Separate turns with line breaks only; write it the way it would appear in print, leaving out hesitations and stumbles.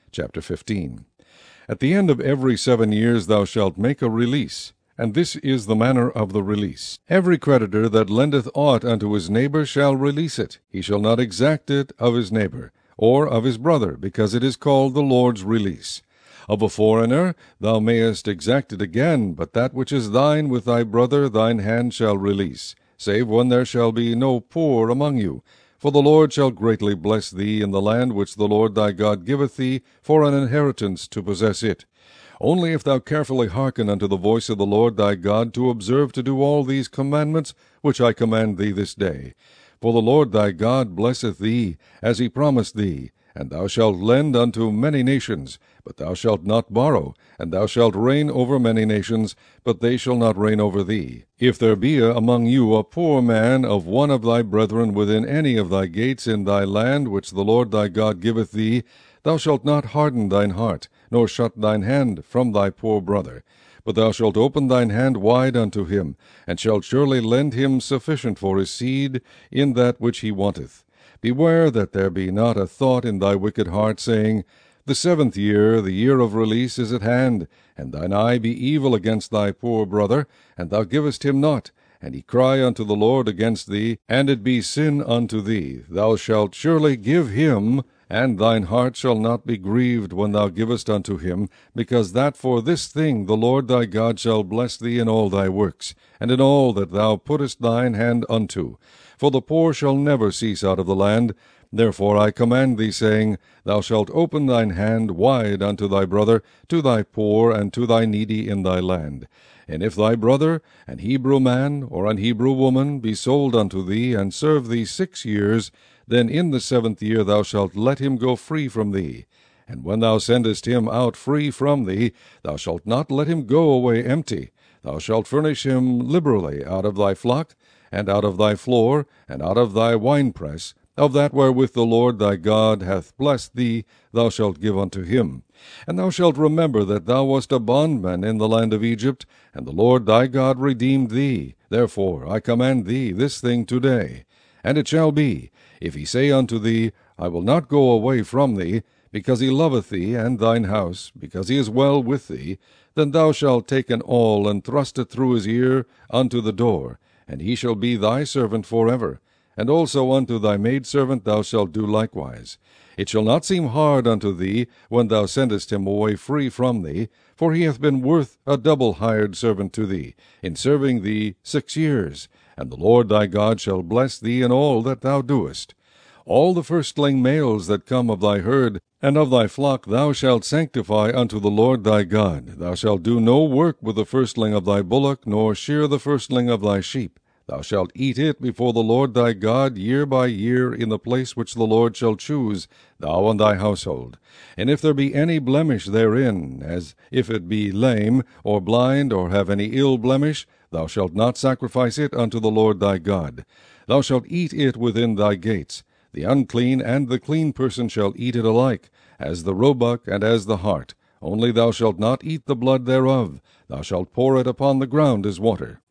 Chapter 15. At the end of every 7 years thou shalt make a release, and this is the manner of the release. Every creditor that lendeth aught unto his neighbor shall release it. He shall not exact it of his neighbor, or of his brother, because it is called the Lord's release. Of a foreigner thou mayest exact it again, but that which is thine with thy brother thine hand shall release, save when there shall be no poor among you. For the Lord shall greatly bless thee in the land which the Lord thy God giveth thee for an inheritance to possess it. Only if thou carefully hearken unto the voice of the Lord thy God, to observe to do all these commandments which I command thee this day. For the Lord thy God blesseth thee, as he promised thee, and thou shalt lend unto many nations, but thou shalt not borrow, and thou shalt reign over many nations, but they shall not reign over thee. If there be among you a poor man of one of thy brethren within any of thy gates in thy land which the Lord thy God giveth thee, thou shalt not harden thine heart, nor shut thine hand from thy poor brother, but thou shalt open thine hand wide unto him, and shalt surely lend him sufficient for his seed in that which he wanteth. Beware that there be not a thought in thy wicked heart, saying, The 7th year, the year of release, is at hand, and thine eye be evil against thy poor brother, and thou givest him not, and he cry unto the Lord against thee, and it be sin unto thee. Thou shalt surely give him, and thine heart shall not be grieved when thou givest unto him, because that for this thing the Lord thy God shall bless thee in all thy works, and in all that thou puttest thine hand unto. For the poor shall never cease out of the land. Therefore I command thee, saying, Thou shalt open thine hand wide unto thy brother, to thy poor, and to thy needy in thy land. And if thy brother, an Hebrew man, or an Hebrew woman, be sold unto thee, and serve thee 6 years, then in the 7th year thou shalt let him go free from thee. And when thou sendest him out free from thee, thou shalt not let him go away empty. Thou shalt furnish him liberally out of thy flock, and out of thy floor, and out of thy winepress, of that wherewith the Lord thy God hath blessed thee, thou shalt give unto him. And thou shalt remember that thou wast a bondman in the land of Egypt, and the Lord thy God redeemed thee. Therefore I command thee this thing today. And it shall be, if he say unto thee, I will not go away from thee, because he loveth thee and thine house, because he is well with thee, then thou shalt take an awl, and thrust it through his ear unto the door, and he shall be thy servant forever. And also unto thy maidservant thou shalt do likewise. It shall not seem hard unto thee when thou sendest him away free from thee, for he hath been worth a double hired servant to thee, in serving thee 6 years. And the Lord thy God shall bless thee in all that thou doest. All the firstling males that come of thy herd and of thy flock thou shalt sanctify unto the Lord thy God. Thou shalt do no work with the firstling of thy bullock, nor shear the firstling of thy sheep. Thou shalt eat it before the Lord thy God year by year in the place which the Lord shall choose, thou and thy household. And if there be any blemish therein, as if it be lame, or blind, or have any ill blemish, thou shalt not sacrifice it unto the Lord thy God. Thou shalt eat it within thy gates. The unclean and the clean person shall eat it alike, as the roebuck and as the hart. Only thou shalt not eat the blood thereof. Thou shalt pour it upon the ground as water.